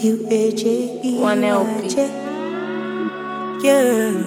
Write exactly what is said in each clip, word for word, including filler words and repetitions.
W A J E One L P. Yeah.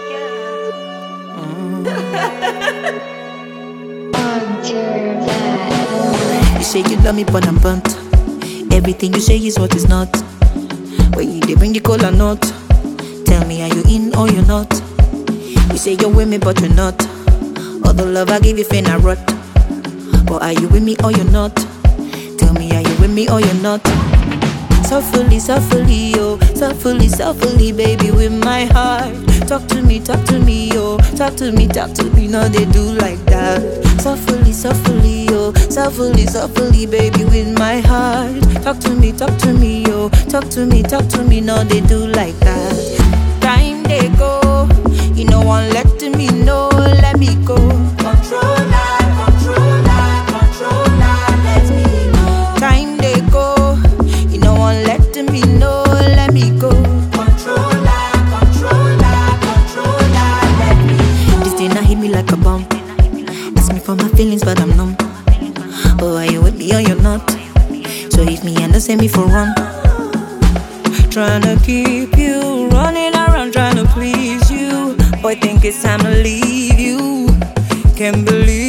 You say you love me, but I'm burnt. Everything you say is what is not. When you they bring the cola nut, tell me, are you in or you're not? You say you're with me, but you're not. All the love I give you, finna rot. But are you with me or you're not? Tell me, are you with me or you're not? Softly, softly, oh, softly, softly, baby, with my heart. Talk to me, talk to me, oh, talk to me, talk to me, no, they do like that. Softly, softly, oh, softly, softly, baby, with my heart. Talk to me, talk to me, oh, talk to me, talk to me, no, they do like that. Time they go, you know, one let me know, let me go. Controller, controller, controller, let me know. Time they go, you know, one let me know, let me go. Controller, controller, controller, let me know. This thing hit me like a bomb. Ask me for my feelings, but I'm numb. Oh, are you with me or you're not? So if me and don't send me for run. Tryna keep you running around, tryna please you. Boy, think it's time to leave you. Can't believe